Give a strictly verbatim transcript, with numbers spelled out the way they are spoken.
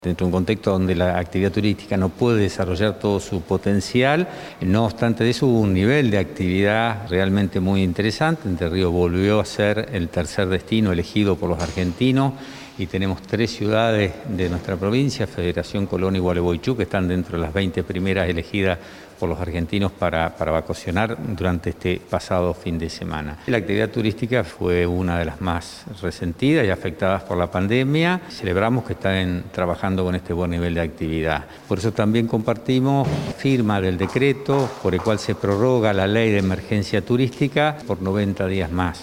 Dentro de un contexto donde la actividad turística no puede desarrollar todo su potencial, no obstante de eso hubo un nivel de actividad realmente muy interesante. Entre Ríos volvió a ser el tercer destino elegido por los argentinos y tenemos tres ciudades de nuestra provincia, Federación, Colón y Gualeguaychú, que están dentro de las veinte primeras elegidas por los argentinos para, para vacacionar durante este pasado fin de semana. La actividad turística fue una de las más resentidas y afectadas por la pandemia. Celebramos que están trabajando con este buen nivel de actividad. Por eso también compartimos firma del decreto por el cual se prorroga la ley de emergencia turística por noventa días más.